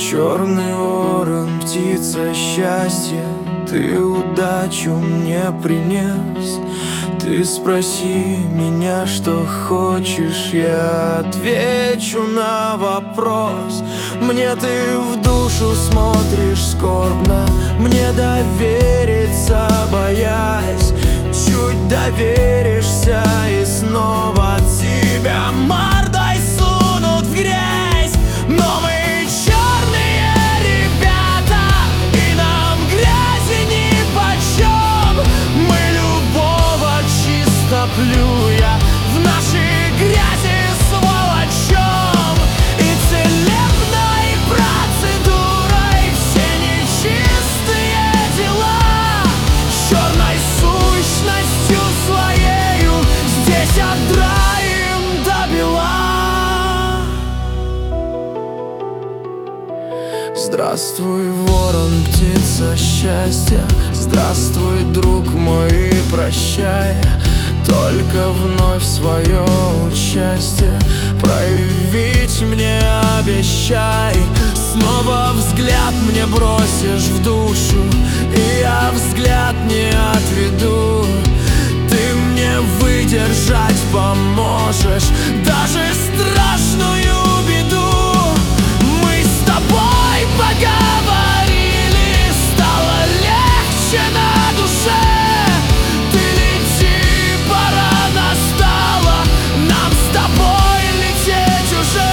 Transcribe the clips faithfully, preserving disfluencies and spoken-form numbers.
Черный ворон, птица счастья, ты удачу мне принес. Ты спроси меня, что хочешь, я отвечу на вопрос. Мне ты в душу смотришь скорбно, мне довериться боясь. Чуть доверишься и снова тебя мордой сунут в грязь. Но мы черные ребята, и нам грязи нипочем. Мы любого чисто плюя в нашей грязи сволочем. И целебной процедурой все нечистые дела черной сущностью своею здесь отдраем добела. Здравствуй, ворон, птица счастья, здравствуй, друг мой, и прощай. Только вновь свое участие проявить мне обещай. Снова взгляд мне бросишь в душу, и я взгляд не отведу. Ты мне выдержать поможешь даже страшную беду. Мы с тобой поговорили, стало легче на душе. Ты лети, пора настала, нам с тобой лететь уже.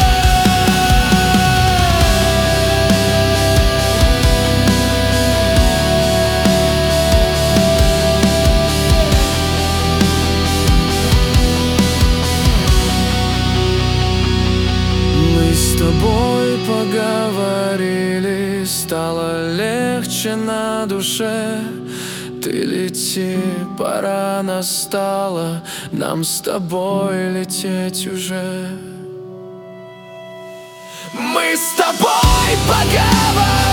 Мы с тобой поговорили, стало легче на душе. Ты лети, пора настала, нам с тобой лететь уже. Мы с тобой поговорили.